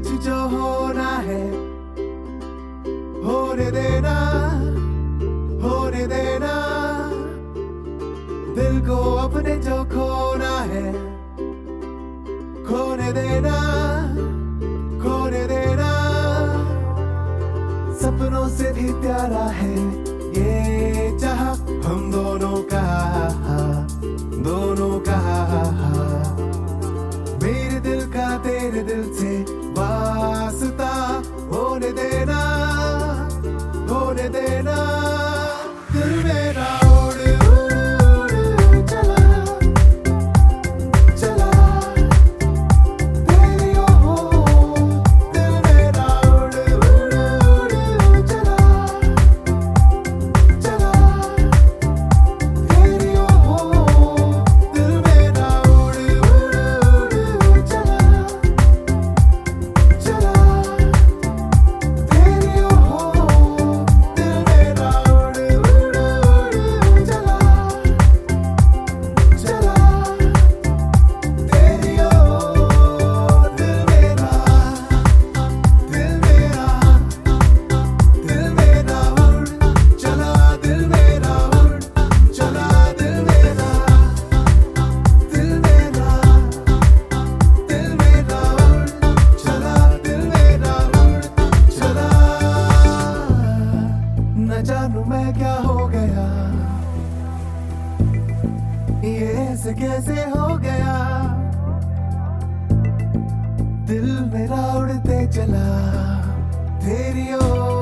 बीच जो होना है होने देना, होने देना। दिल को अपने जो खोना है खोने देना, खोने देना। सपनों से भी प्यारा है ये जहां हम दोनों का, दोनों का। मेरे दिल का तेरे दिल से वास्ता होने देना, होने देना। दिल मेरा उड़ उड़ उड़ चला, चला तेरी ओर। दिल मेरा उड़ उड़ उड़ चला, चला तेरी ओर। दिल मेरा उड़ उड़ उड़ चला, चला तेरी ओर। दिल मेरा उड़ उड़ उड़ चला, चला तेरी ओर। दिल मेरा, दिल मेरा, दिल मेरा उड़ चला, दिल मेरा उड़ चला। दिल मेरा, दिल मेरा, दिल मेरा उड़ चला, दिल मेरा उड़ चला। न जानू मैं क्या हो गया, ये ऐसे कैसे हो गया। दिल मेरा उड़ते चला तेरी ओर।